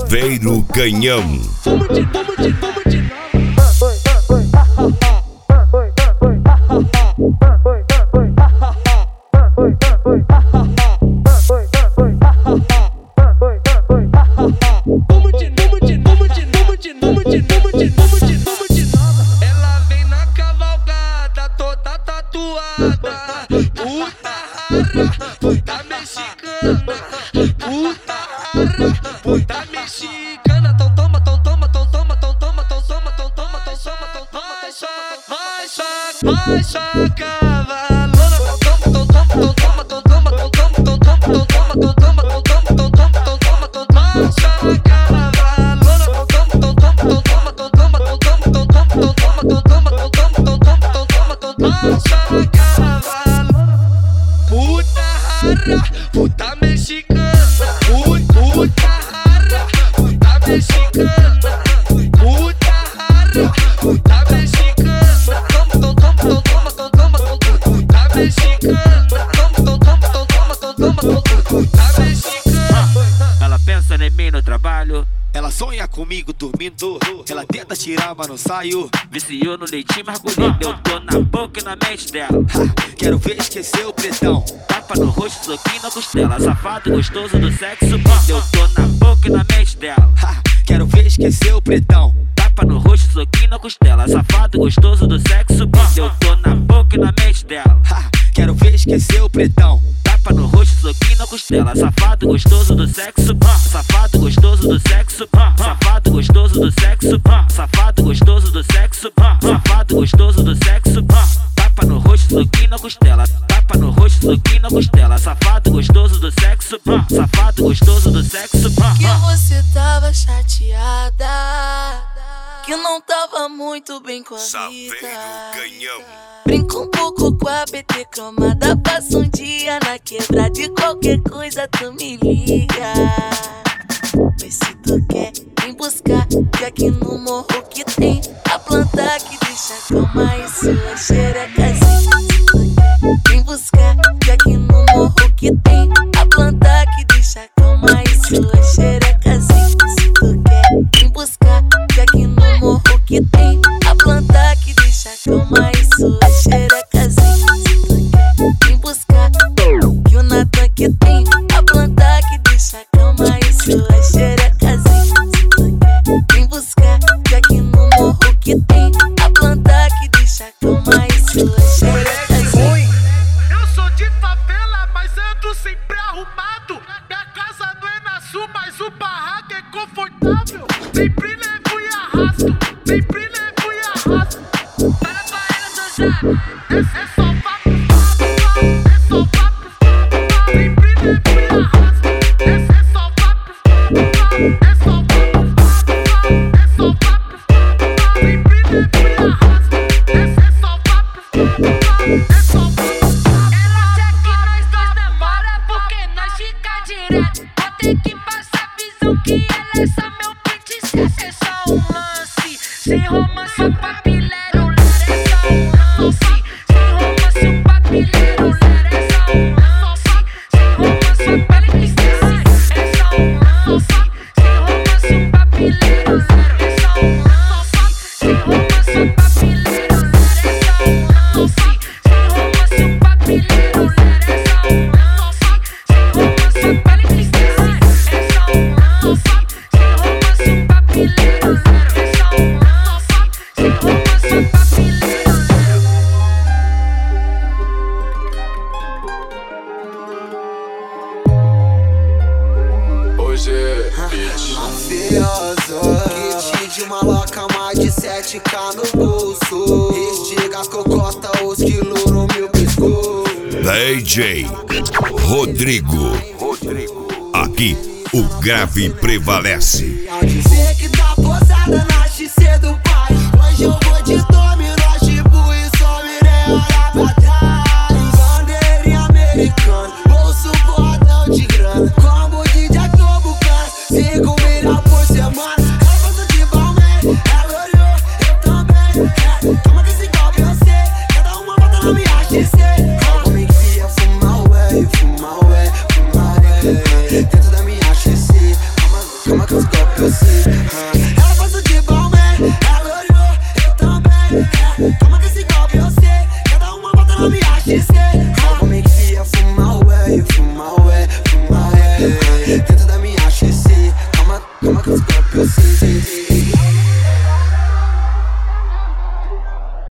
Saveiro Canhão. Ela vem na cavalgada toda tatuada. Puta rara, puta mexicana. Puta rara, puta mexicana. Tão toma, tão toma, tão toma, tão toma, tão toma, tão toma, tão toma, tão toma, vai só cavalona. Tão toma, tão toma, tão toma, tão toma, tão toma, tão toma, tão toma, tão toma, tão toma, tão toma, tão toma, tão toma, vai só cavalona. Tão toma, tão toma, tão toma, tão toma, tão toma, tão toma, tão toma, tão toma, tão toma, tão toma, tão toma, vai só cavalona. Puta rara, puta mexicana. Puta rara, puta mexicana. Puta rara, puta mexicana. Tão toma, tão toma, tão toma, tão toma, puta mexicana. Tão toma, tão toma, tão toma, tão toma, puta mexicana. Ela pensa em mim no trabalho, Ela sonha comigo dormindo. Ela tenta tirar, mas não saio. viciou no leitinho margulhado. Eu tô na boca e na mente dela. Quero ver esquecer o pretão. Tapa no rosto, soquinho na costela. Safado, gostoso do sexo bom. Eu tô na boca e na mente dela. Quero ver esquecer o pretão. Tapa no rosto, soquinho na costela. Safado, gostoso do sexo bom. Eu tô na boca e na mente dela. Quero ver esquecer o pretão. Tapa no rosto, soquinho na costela. Safado, gostoso do sexo bom. Safado, gostoso do sexo bom. Safado, gostoso do sexo bom. Safado, gostoso do sexo bom. Safado, gostoso do sexo bom. Tapa no rosto, soquinho na costela. Tapa no rosto, soquinho na costela. Safado, gostoso do sexo bom. Safado, gostoso do sexo bom. Que você tava chateada, que não tava muito bem com a Saveiro vida. Canhão. Brinca um pouco com a PT cromada. Passa um dia na quebra, de qualquer coisa tu me liga. Mas se tu quer, vem buscar, que aqui no morro que tem a planta que deixa calma e sua xerecazinha. Se tu quer, vem buscar, que aqui no morro que tem a planta que deixa calma e sua xerecazinha. Se tu quer, vem buscar, que aqui no morro que tem a planta que deixa calma e sua xerecazinha. Se tu quer, vem buscar, que o Natan que tem a planta que deixa calma e sua xerecazinha. Se tu quer, vem buscar, que aqui no morro que tem a planta que deixa calma e sua xerecazinha. Eu sou de favela, mas ando sempre arrumado. Minha casa não é na sul, mas o barraco é confortável. Sempre levo e arrasto, sempre levo e arrasto. Para ela dançar, é só papo, é só papo. Sempre levo e arrasto, é só papo, é só papo, é só papo. Sempre levo e arrasto, é só papo, é só papo. Ela quer que nós dois demora, porque nós fica direto. Vou ter que passar visão que ela é só meu pente. Se é só um lance, sem romance, o papilero, ler é só um lance. Sem romance, o papilero, ler é só um lance. Sem romance, o papilero, é só um lance. Sem romance, o papilero, ler é só um lance. Sem romance, o papilero, ler é só um lance. Sem romance, o papilero, ler é só um lance. Sem romance, o papilero, é só um lance. Sem romance, o papilero, ler é só um lance. Sem romance, o papilero. Hoje é mafioso, kit de maloca, mais de 7K no bolso. Estiga a cocota, os quilos no meu pescoço. DJ Rodrigo. Aqui o grave prevalece. Você que tá posada na